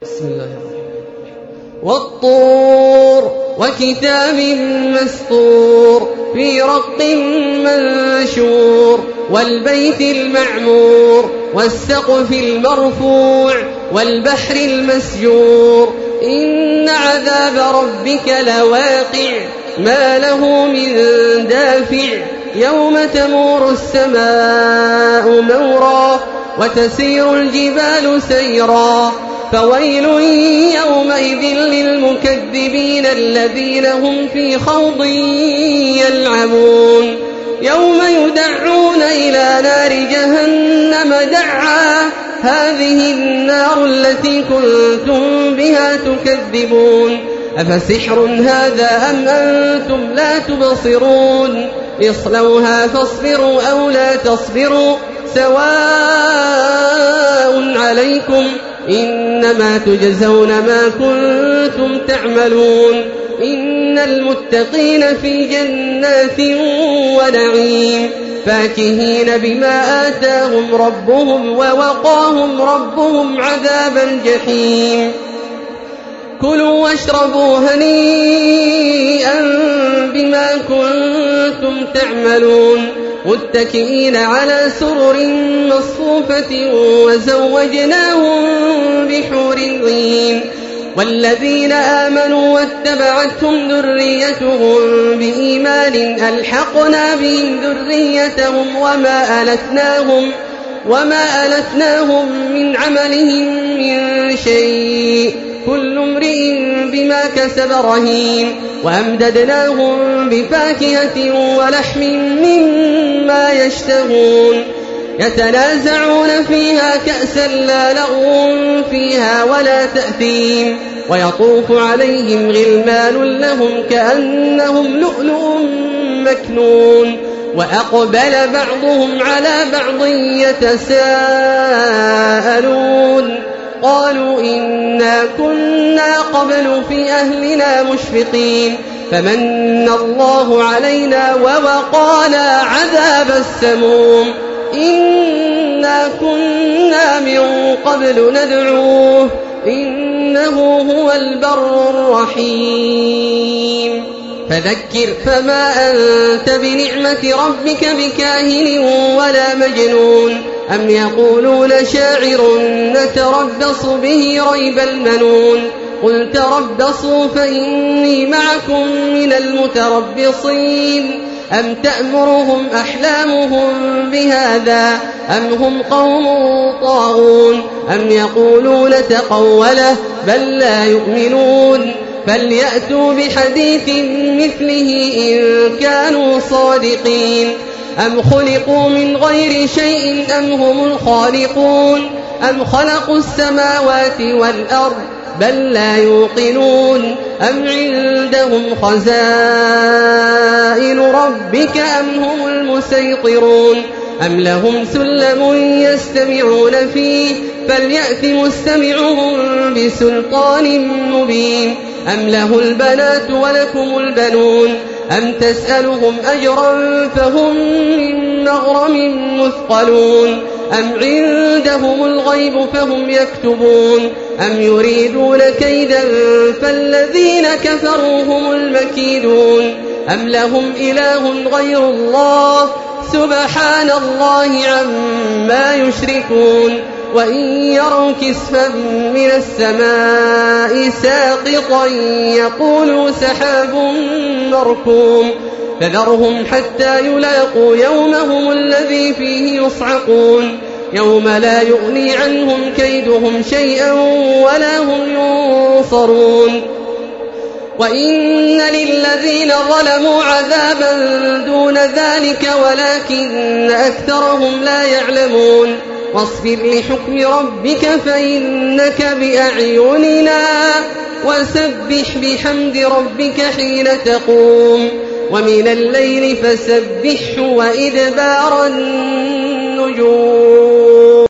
بسم الله الرحمن الرحيم. والطور وكتاب مسطور في رق منشور والبيت المعمور والسقف المرفوع والبحر المسجور إن عذاب ربك لواقع ما له من دافع يوم تمور السماء مورا وتسير الجبال سيرا فويل يومئذ للمكذبين الذين هم في خوض يلعبون يوم يدعون إلى نار جهنم دعا هذه النار التي كنتم بها تكذبون أفسحر هذا أم أنتم لا تبصرون اصلوها فاصبروا أو لا تصبروا سواء عليكم إنما تجزون ما كنتم تعملون إن المتقين في جنات ونعيم فاكهين بما آتاهم ربهم ووقاهم ربهم عذاب الجحيم كلوا واشربوا هنيئا بما كنتم تعملون متكئين على سرر مصفوفة وزوجناهم بحور عين والذين آمنوا واتبعتهم ذريتهم بإيمان ألحقنا بهم ذريتهم وما ألتناهم من عملهم من شيء كل امرئ بما كسب رهين وأمددناهم بفاكهة ولحم مما يشتهون يتنازعون فيها كأسا لا لغو فيها ولا تأثيم ويطوف عليهم غلمان لهم كأنهم لؤلؤ مكنون وأقبل بعضهم على بعض يتساءلون قالوا إنا كنا قبل في أهلنا مشفقين فمن الله علينا ووقانا عذاب السموم إنا كنا من قبل ندعوه إنه هو البر الرحيم فذكر فما أنت بنعمة ربك بكاهن ولا مجنون أم يقولون شاعر نتربص به ريب المنون قل تربصوا فإني معكم من المتربصين أم تأمرهم أحلامهم بهذا أم هم قوم طاغون أم يقولون تقوله بل لا يؤمنون فليأتوا بحديث مثله إن كانوا صادقين أم خلقوا من غير شيء أم هم الخالقون أم خلقوا السماوات والأرض بل لا يوقنون أم عندهم خزائن ربك أم هم المسيطرون أم لهم سلم يستمعون فيه فليأت مستمعهم بسلطان مبين أم له البنات ولكم البنون أم تسألهم أجرا فهم من مغرم مثقلون أم عندهم الغيب فهم يكتبون أم يريدون كيدا فالذين كفروا هم المكيدون أم لهم إله غير الله سبحان الله عما يشركون وإن يروا كسفا من السماء ساقطا يقولوا سحاب مركوم فذرهم حتى يلاقوا يومهم الذي فيه يصعقون يوم لا يغني عنهم كيدهم شيئا ولا هم ينصرون وإن للذين ظلموا عذابا دون ذلك ولكن أكثرهم لا يعلمون واصبر لحكم ربك فإنك بأعيننا وسبح بحمد ربك حين تقوم ومن الليل فسبحه وإدبار النجوم